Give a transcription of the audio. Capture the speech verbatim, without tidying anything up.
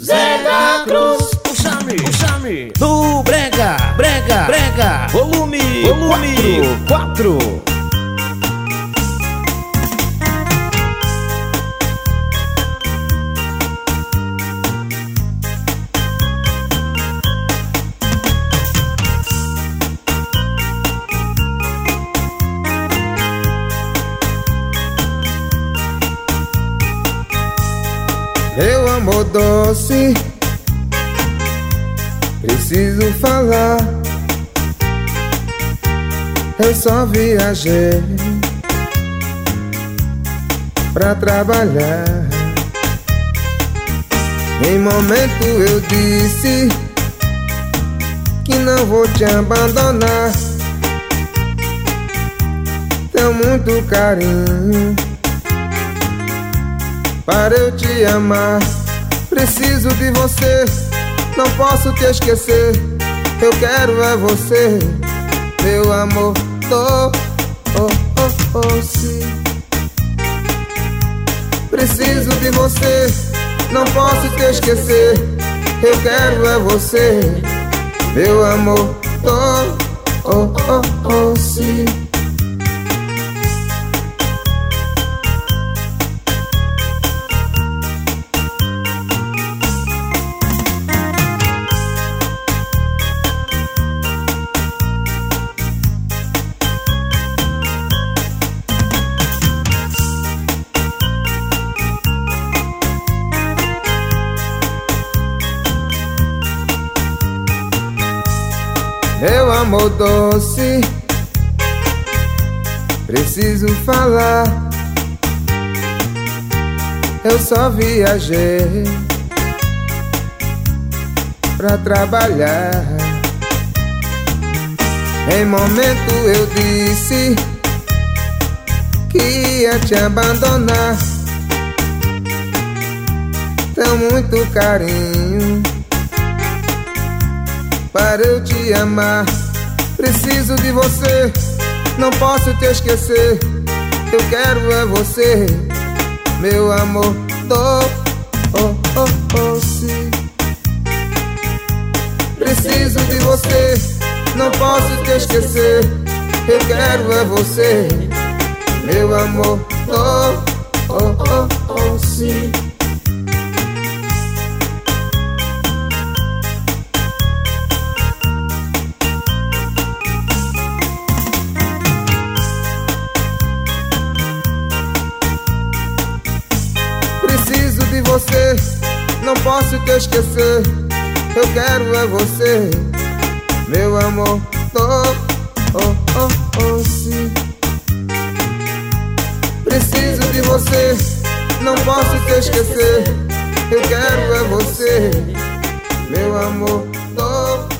Zé da Cruz, puxa-me, puxa-me. No brega, brega, brega, volume, volume quatro. Meu amor doce, preciso falar. Eu só viajei pra trabalhar. Em momento eu disse que não vou te abandonar. Tenho muito carinho para eu te amar. Preciso de você, não posso te esquecer. Eu quero é você, meu amor do, oh, oh, oh, sim. Preciso de você, não posso te esquecer. Eu quero é você, meu amor do, oh, oh, oh, sim. Meu amor doce, preciso falar. Eu só viajei pra trabalhar. Em momento eu disse que ia te abandonar. Tenho muito carinho para eu te amar. Preciso de você, não posso te esquecer. Eu quero é você, meu amor do, oh, oh, oh, sim. Preciso de você, não posso te esquecer. Eu quero é você, meu amor do, oh, oh, oh, sim. Preciso de você, não posso te esquecer. Eu quero é você, meu amor do, oh, oh, oh, sim. Preciso de você, não posso te esquecer. Eu quero é você, meu amor do,